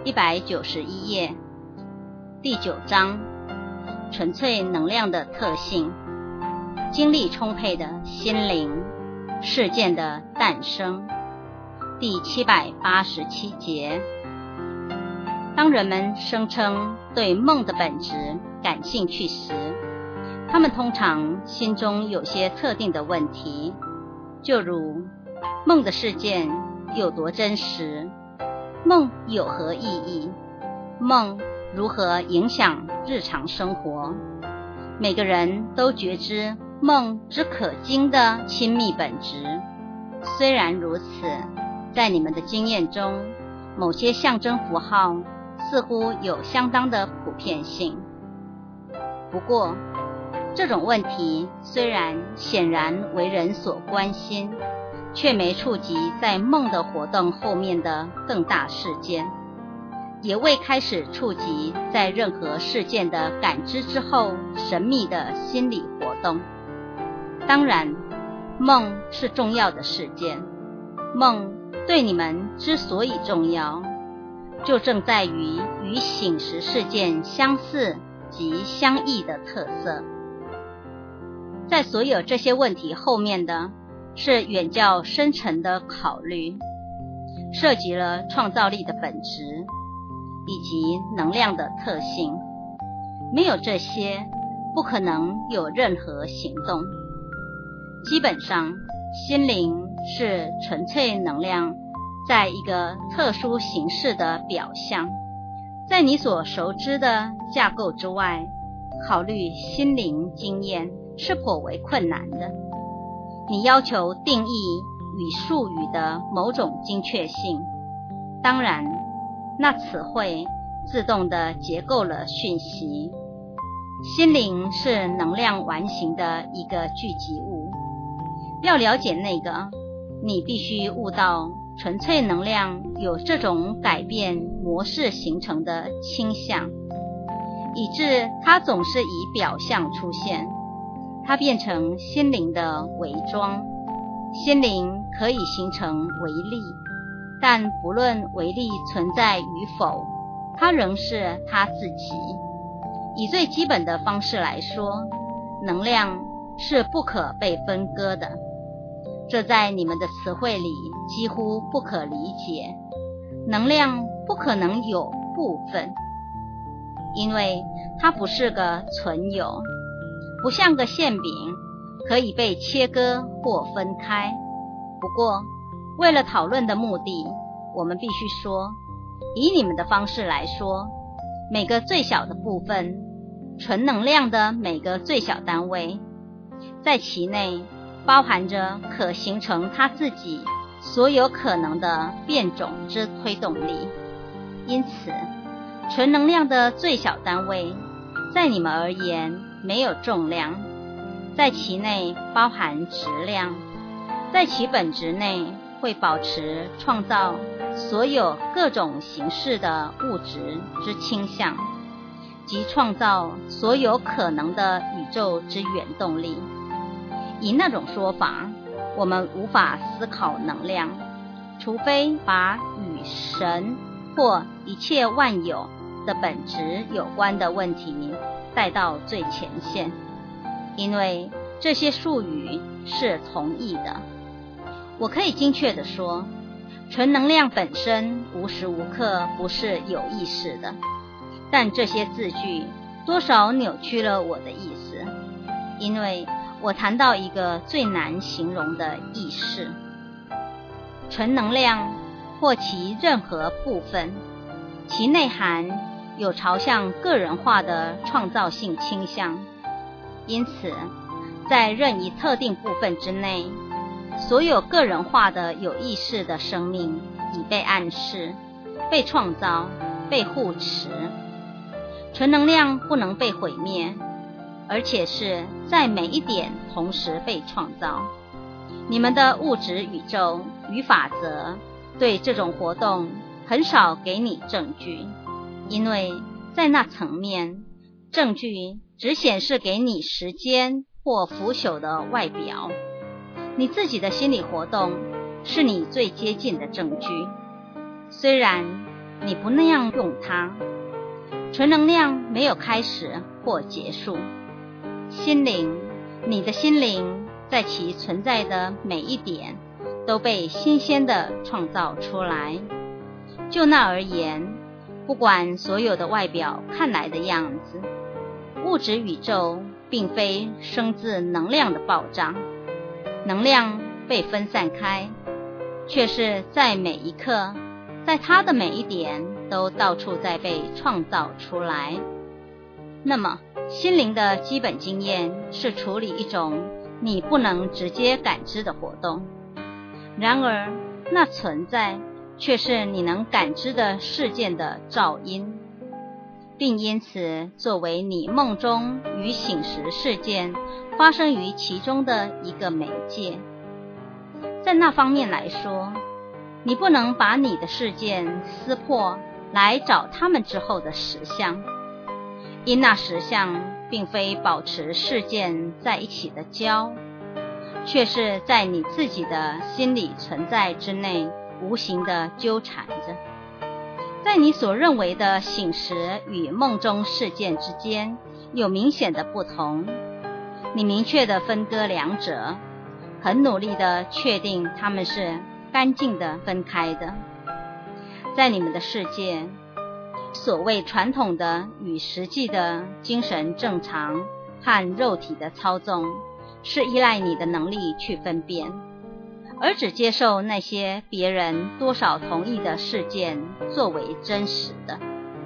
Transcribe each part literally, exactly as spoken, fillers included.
一百九十一页，第九章，纯粹能量的特性，精力充沛的心灵，事件的诞生，第七百八十七节。当人们声称对梦的本质感兴趣时，他们通常心中有些特定的问题，就如梦的事件有多真实，梦有何意义，梦如何影响日常生活。每个人都觉知梦之可惊的亲密本质。虽然如此，在你们的经验中，某些象征符号似乎有相当的普遍性。不过，这种问题虽然显然为人所关心，却没触及在梦的活动后面的更大事件，也未开始触及在任何事件的感知之后神秘的心理活动。当然，梦是重要的事件，梦对你们之所以重要，就正在于与醒时事件相似及相异的特色。在所有这些问题后面的是远较深沉的考虑，涉及了创造力的本质以及能量的特性。没有这些，不可能有任何行动。基本上，心灵是纯粹能量在一个特殊形式的表象。在你所熟知的架构之外，考虑心灵经验是颇为困难的。你要求定义与术语的某种精确性，当然，那词汇自动地结构了讯息。心灵是能量完形的一个聚集物。要了解那个，你必须悟到纯粹能量有这种改变模式形成的倾向，以致它总是以表象出现。它变成心灵的伪装。心灵可以形成微粒，但不论微粒存在与否，它仍是它自己。以最基本的方式来说，能量是不可被分割的。这在你们的词汇里几乎不可理解。能量不可能有部分，因为它不是个存有，不像个馅饼，可以被切割或分开。不过，为了讨论的目的，我们必须说，以你们的方式来说，每个最小的部分，纯能量的每个最小单位，在其内包含着可形成它自己所有可能的变种之推动力。因此，纯能量的最小单位，在你们而言没有重量，在其内包含质量，在其本质内会保持创造所有各种形式的物质之倾向，及创造所有可能的宇宙之原动力。以那种说法，我们无法思考能量，除非把与神或一切万有的本质有关的问题带到最前线，因为这些术语是同义的。我可以精确地说，纯能量本身无时无刻不是有意识的，但这些字句多少扭曲了我的意思，因为我谈到一个最难形容的意识。纯能量或其任何部分，其内涵有朝向个人化的创造性倾向，因此在任意特定部分之内，所有个人化的有意识的生命已被暗示、被创造、被护持。纯能量不能被毁灭，而且是在每一点同时被创造。你们的物质宇宙与法则对这种活动很少给你证据，因为在那层面，证据只显示给你时间或腐朽的外表。你自己的心理活动是你最接近的证据。虽然你不那样用它，纯能量没有开始或结束。心灵，你的心灵在其存在的每一点都被新鲜的创造出来。就那而言，不管所有的外表看来的样子，物质宇宙并非生自能量的爆炸，能量被分散开，却是在每一刻，在它的每一点都到处在被创造出来。那么心灵的基本经验是处理一种你不能直接感知的活动，然而那存在却是你能感知的事件的肇因，并因此作为你梦中与醒时事件发生于其中的一个媒介。在那方面来说，你不能把你的事件撕破来找它们之后的实相，因那实相并非保持事件在一起的胶，却是在你自己的心理存在之内无形的纠缠着。在你所认为的醒时与梦中事件之间有明显的不同，你明确地分割两者，很努力地确定它们是干净地分开的。在你们的世界，所谓传统的与实际的精神正常和肉体的操纵，是依赖你的能力去分辨，而只接受那些别人多少同意的事件作为真实的。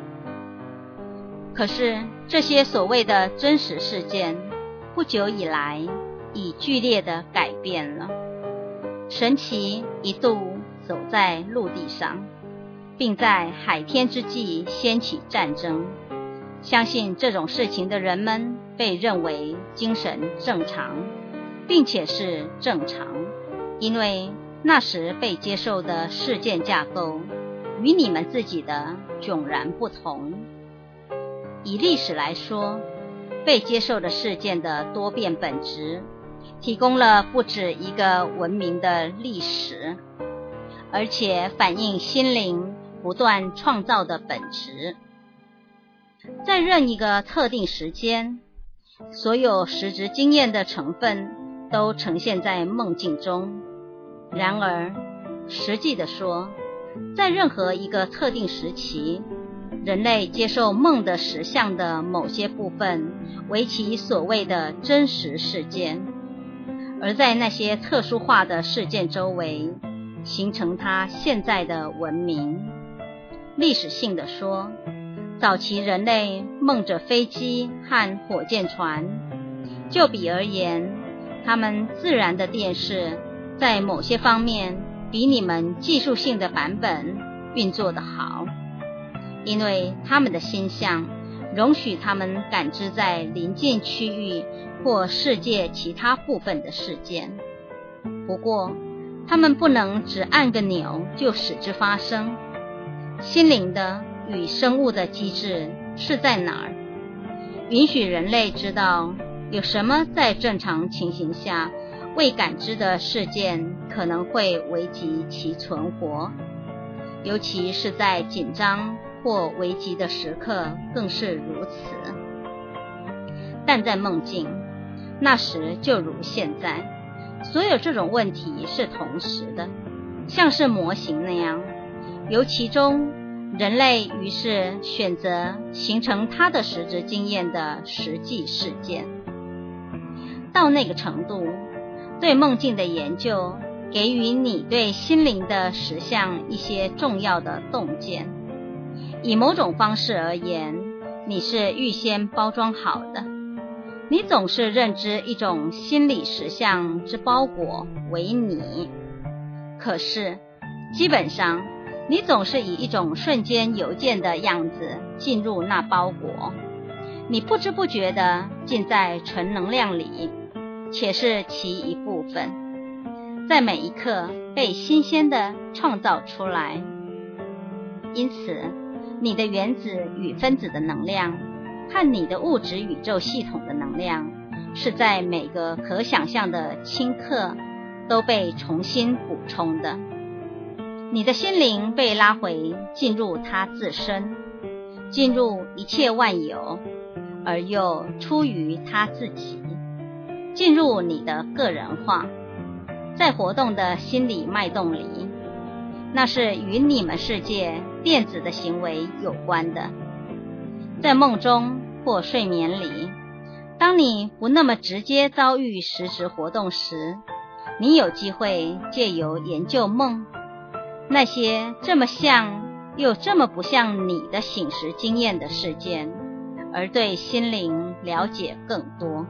可是这些所谓的真实事件，不久以来已剧烈地改变了。神奇一度走在陆地上，并在海天之际掀起战争。相信这种事情的人们被认为精神正常，并且是正常，因为那时被接受的事件架构与你们自己的迥然不同。以历史来说，被接受的事件的多变本质提供了不止一个文明的历史，而且反映心灵不断创造的本质。在任一个特定时间，所有实质经验的成分都呈现在梦境中。然而实际地说，在任何一个特定时期，人类接受梦的实相的某些部分为其所谓的真实事件，而在那些特殊化的事件周围形成它现在的文明。历史性地说，早期人类梦着飞机和火箭船，就比而言，他们自然的电视在某些方面比你们技术性的版本运作得好，因为他们的心象容许他们感知在邻近区域或世界其他部分的事件。不过他们不能只按个钮就使之发生。心灵的与生物的机制是在哪儿？允许人类知道有什么在正常情形下未感知的事件可能会危及其存活，尤其是在紧张或危急的时刻更是如此。但在梦境，那时就如现在，所有这种问题是同时的，像是模型那样，由其中人类于是选择形成它的实质经验的实际事件。到那个程度，对梦境的研究给予你对心灵的实相一些重要的洞见。以某种方式而言，你是预先包装好的，你总是认知一种心理实相之包裹为你，可是基本上你总是以一种瞬间邮件的样子进入那包裹，你不知不觉地浸在纯能量里，且是其一部分，在每一刻被新鲜地创造出来。因此你的原子与分子的能量和你的物质宇宙系统的能量是在每个可想象的顷刻都被重新补充的。 你的心灵被拉回，进入它自身，进入一切万有，而又出于它自己，进入你的个人化，在活动的心理脉动里，那是与你们世界电子的行为有关的。在梦中或睡眠里，当你不那么直接遭遇实质活动时，你有机会借由研究梦，那些这么像又这么不像你的醒时经验的事件，而对心灵了解更多。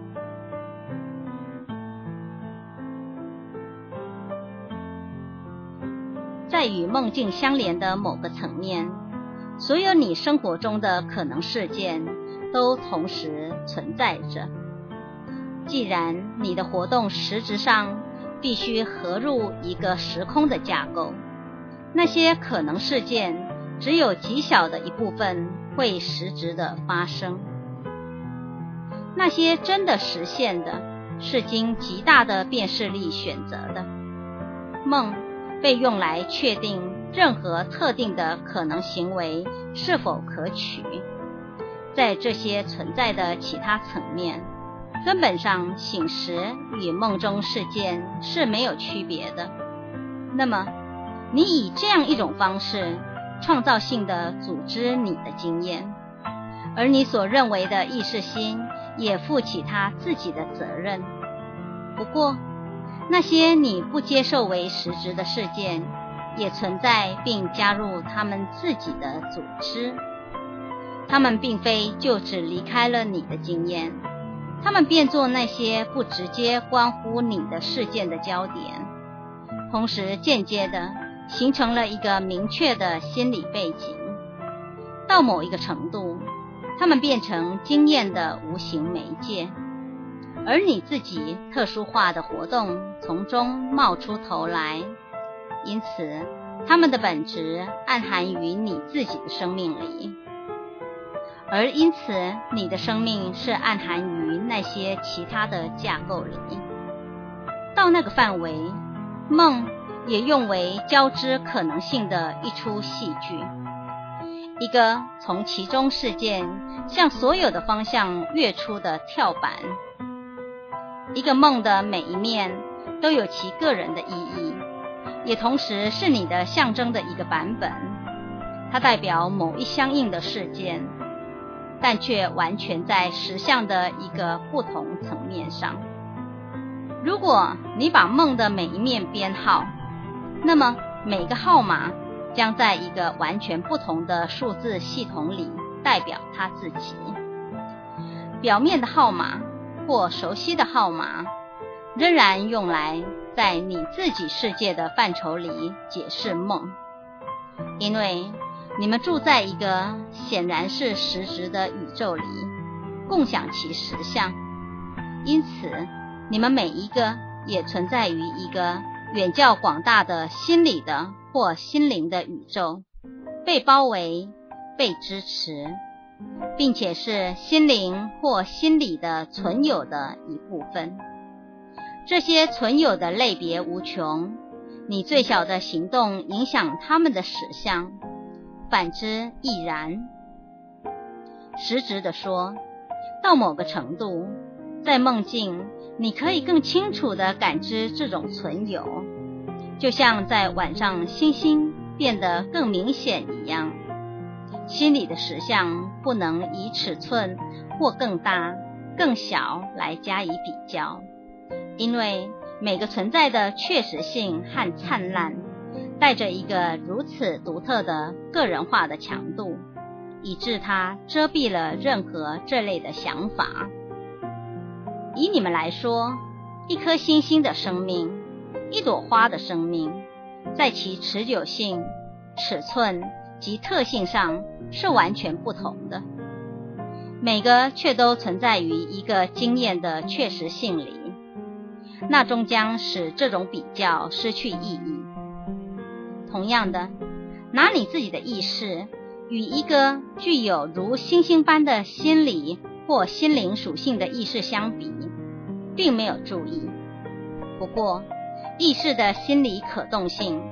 在与梦境相连的某个层面，所有你生活中的可能事件都同时存在着。既然你的活动实质上必须合入一个时空的架构，那些可能事件只有极小的一部分会实质的发生。那些真的实现的，是经极大的辨识力选择的。梦被用来确定任何特定的可能行为是否可取。在这些存在的其他层面，根本上醒时与梦中事件是没有区别的。那么你以这样一种方式创造性的组织你的经验，而你所认为的意识心也负起他自己的责任。不过那些你不接受为实质的事件也存在并加入他们自己的组织，他们并非就只离开了你的经验，他们变作那些不直接关乎你的事件的焦点，同时间接的形成了一个明确的心理背景。到某一个程度，他们变成经验的无形媒介，而你自己特殊化的活动从中冒出头来，因此他们的本质暗含于你自己的生命里，而因此你的生命是暗含于那些其他的架构里。到那个范围，梦也用为交织可能性的一出戏剧，一个从其中事件向所有的方向跃出的跳板。一个梦的每一面都有其个人的意义，也同时是你的象征的一个版本，它代表某一相应的事件，但却完全在实相的一个不同层面上。如果你把梦的每一面编号，那么每个号码将在一个完全不同的数字系统里代表它自己。表面的号码或熟悉的号码仍然用来在你自己世界的范畴里解释梦，因为你们住在一个显然是实质的宇宙里，共享其实相，因此你们每一个也存在于一个远较广大的心理的或心灵的宇宙，被包围，被支持，并且是心灵或心理的存有的一部分。这些存有的类别无穷，你最小的行动影响他们的实相，反之亦然。实质地说，到某个程度，在梦境你可以更清楚地感知这种存有，就像在晚上星星变得更明显一样。心理的实相不能以尺寸或更大更小来加以比较，因为每个存在的确实性和灿烂带着一个如此独特的个人化的强度，以致它遮蔽了任何这类的想法。以你们来说，一颗星星的生命，一朵花的生命，在其持久性、尺寸及特性上是完全不同的，每个却都存在于一个经验的确实性里，那终将使这种比较失去意义。同样的，拿你自己的意识与一个具有如星星般的心理或心灵属性的意识相比，并没有注意。不过，意识的心理可动性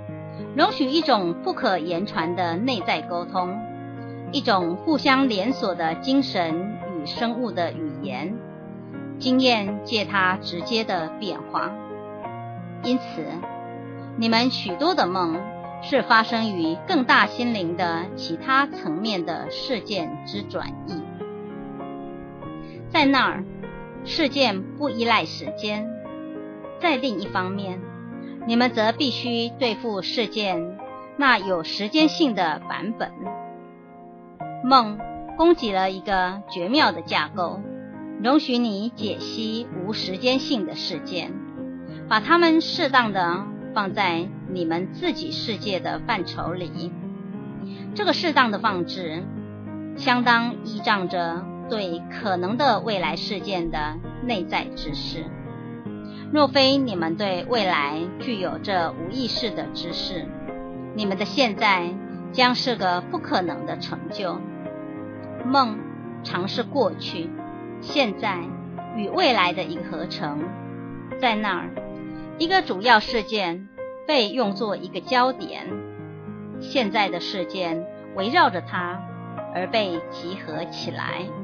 容许一种不可言传的内在沟通，一种互相连锁的精神与生物的语言，经验借它直接的变化。因此，你们许多的梦是发生于更大心灵的其他层面的事件之转移。在那儿，事件不依赖时间；在另一方面，你们则必须对付事件那有时间性的版本。梦供给了一个绝妙的架构，容许你解析无时间性的事件，把它们适当的放在你们自己世界的范畴里。这个适当的放置，相当依仗着对可能的未来事件的内在知识。若非你们对未来具有这无意识的知识，你们的现在将是个不可能的成就。梦常是过去、现在与未来的一个合成。在那儿，一个主要事件被用作一个焦点，现在的事件围绕着它而被集合起来。